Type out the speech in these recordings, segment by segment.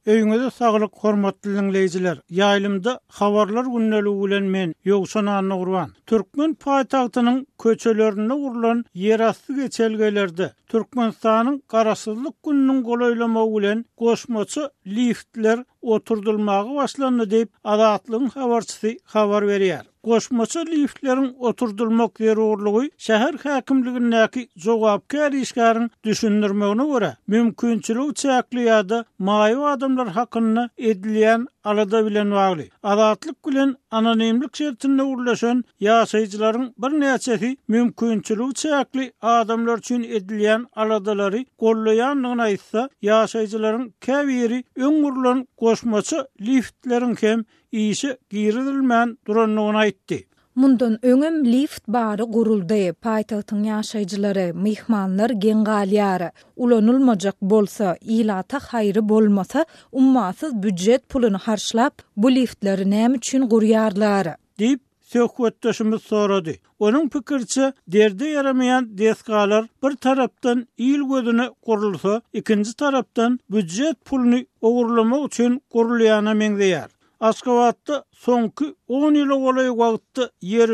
Öýüňizde saglyk, hormatly dinleýijiler. Ýaýlymda habarlar günneligi bilen men Ýogşan Anna Gurban. Türkmen paýtagtynyň köçelerine urulan ýerasty geçelgelerde Türkmenistanyň garasyzlyk gününiň golaýlamagy bilen goşmaçy liftler oturdulmagy başlandy diýip Azatlygyň habarçysy habar berýär. Goşmaçy liftleriň oturdulmak zerurlygy şäher häkimligindäki jogapkar işgäriň düşündirmegine görä mümkinçilik çäkli ýa-da maýy adamlar hakyna edilýän alada bilen bagly. Azatlyk bilen anonimlik şertinde urlaşan ýaşaýjylaryň bir näçesi mümkinçilik çäkli adamlar üçin edilýän aladalary gollaýanlygyny aýtsa, ýaşaýjylaryň käbiri öňürlen goşmaçy liftleriň hem işi giridilmän duranlygyny aýtdy. Mundan öňem lift bary guruldy. Paýtagtyň ýaşaýjylary, mihmanlar geň galýary. Ulanylmajak bolsa, ilata haýry bolmasa, ummasyz büdjet puluny harçlap, bu liftleri näme üçin gurýarlar? Diýip söhbetdeşimiz sorady. Onun pikirçe derde yaramayan deskalar bir tarapdan il gözüne gurulsa, ikinci tarapdan büdjet pulunu ogurlamak üçin gurulýana meňzeýär. Aşgabatda soňky 10 ýyla golaý wagtda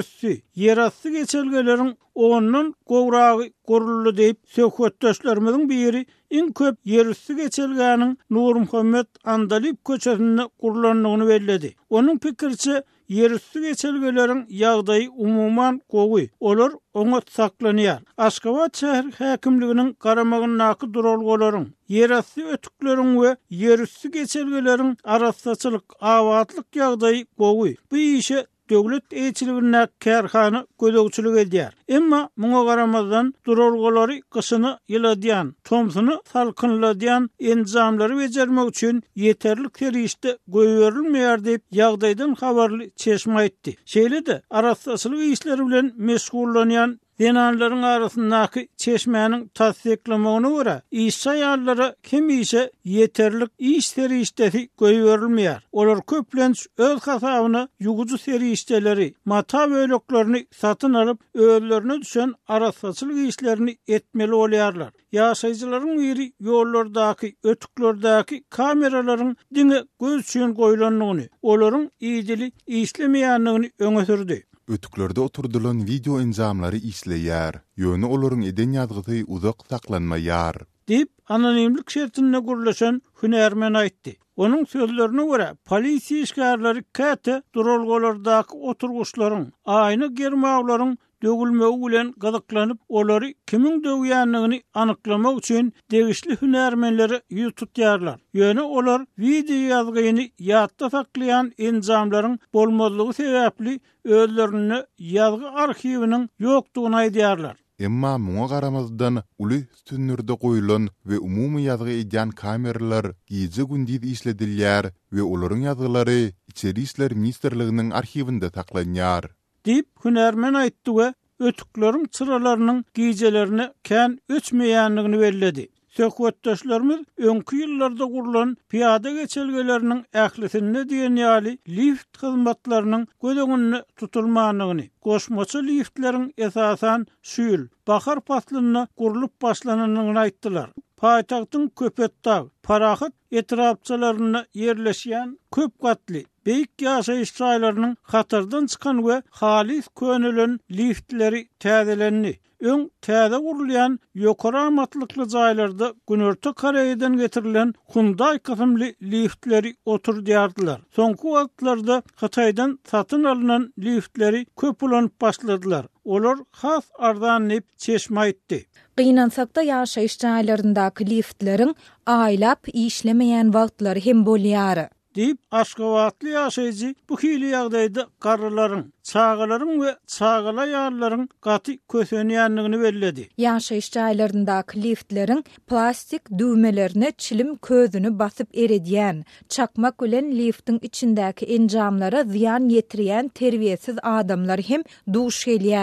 yerasty geçelgeleriň 10-dan gowragy guruldy diýip söhbetdeşlerimiziň biri iň köp yerasty geçelgäniň Nur Muhammed Andalip köçesinde gurulanlygyny belledi. Onun pikirçe yerasty geçelgeleriň ýagdaýy umuman gowy, olar oňa saklanýar. Aşgabat şäher häkimliginiň garamagynaky duralgalaryň, yerasty ötükleriň we yerasty geçelgeleriň arassaçylyk, awatlyk ýagdaýy gowy. Bu işe döwlet eýçiligine kärhana gödөгçilik edýär. Emma muňa garamazdan duralgalary gysyny ýyladýan, tomsuny salkynladýan enzamlary bejermek üçin ýeterli terişde goýberilmeýär diýip ýagdaýdan habarly çeşme aýtdy. Şeýle-de arassaçylyk işleri bilen meşgullanýan denanlaryň arasyndaky çeşmenin tasdiklamagyna görä, iş saýarlara kim işe ýeterlik iş terişdesi goýberilmeýär. Olar köplenç öz hasabyna ýuguju terişdeleri, mata böleklerini satyn alyp özlerine düşen arassaçylyk işlerini etmeli bolýarlar. Ýaşaýjylaryň biri ýollardaky, ötüklerdaky kameralaryň diňe göz üçin goýulanlygyny, olaryň iýdili işlemeýänligini öňe sürdi. Ötüklerde oturdulan video enzamlary işleýär. Ýöne olaryň eden ýazgysy uzak saklanmaýar. Dip anonimlik şertinde gurulşan hünärmen aýtdy. Onun sözlerine görä, polisiýa işgärleri käte duralgalardaky oturguşlaryň, aýny germaglaryň dögülmegi bilen gazaklanyp, olary kimin döwýänligini anyklamak üçin degişli hünärmenleri ýüz tutýarlar. Ýöne olar video ýazgyny ýatda saklayan enzamlaryň bolmazlygy sebäpli özlerini ýazgy arhiwiniň ýokdugyny aýdýarlar. Emma muňa garamazdan uly üstünlerde goýulan we umumy ýazgy edýän kameralar gije gündüz işledilýär we olaryň ýazgylary içeri işler ministrliginiň arhiwinde saklanýar. Diýip hünärmen aýtdy we ötükleriň çyralarynyň gijelerini kän öçmeýänligini belledi. Söhbetdeşlerimiz öňkü ýyllarda gurulan piýada geçelgeleriniň ählisine diýen ýaly lift hyzmatlarynyň gödөгünde tutulmanlygyny, goşmaçy liftleriň esasan şüýül, bahar paslyna gurulup başlananyny aýtdylar. Paýtagtyň Köpetdag, Parahat etrapçylaryna ýerleşýän köp gatly beýik ýaşaýyş saýlarynyň hatardan çykan we halis könülen liftleri täzelenni. Öň täze gurulýan ýokary amatlykly jaýlarda günörtü Koreýadan getirilen Hyundai kasymly liftleri oturdýardylar. Soňky wagtlarda Hataýdan satyn alynan liftleri köp ulanyp başladylar. Olar has arzan diýip çeşme aýtdy. Gynansakda ýaşaýyş jaýlaryndaky liftleriň aýlap işlemeýän wagtlary hem bolýar. Diýip Aşgabatly ýaşaýjy bu hili ýagdaýda garrylaryň, çağalaryň we çağala ýarlaryň gaty kösenýänligini belledi. Ýaşaýyş jaýlaryndaky liftleriň plastik düwmelerini çilim közüni basyp eredýän, çakmak bilen liftiň içindäki enjamlara ziýan ýetirýän terbiýesiz adamlar hem duş elýär.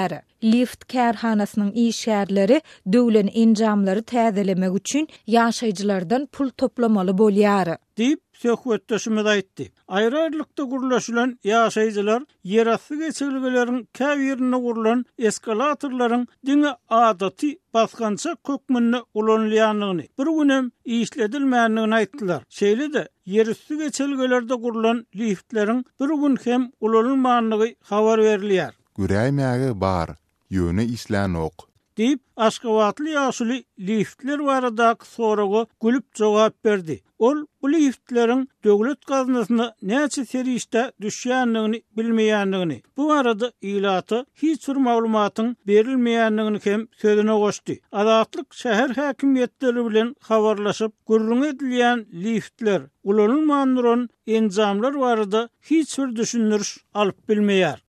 lift kärhanasynyň işgärleri döwlen enjamlary täzelemek üçin ýaşaýjylardan pul toplamaly bolýar. Deyip söhbetdeşimiz aýtdy. Aýry-aýrylykda gurulýan ýaşaýjylar ýerasty geçilgelerin käbirine gurulan eskalatorlaryň diňe adaty basgança kökmünde ulanylýanyny, bir günem işledilmänligini aýtdylar. Şeýle-de ýerüstü geçilgelerde gurulan liftleriň bir gün hem ulanylmanlygy habar berilýär. Güräýmäge bar, ýöne islenok. Deyip Aşgabatly ýaşuly liftler barada soragy gülüp jogap berdi. Ol bu liftleriň döwlet gaznasyna näçe serişde düşýänligini bilmeýänligini, bu arada ilaty hiç bir maglumatyň berilmeýänligini hem sözüne goşdy. Azatlyk şäher häkimiýetleri bilen habarlaşyp gurrun edilýän liftler ulanylmandyran enjamlar barada hiç bir düşündiriş alyp bilmeýär.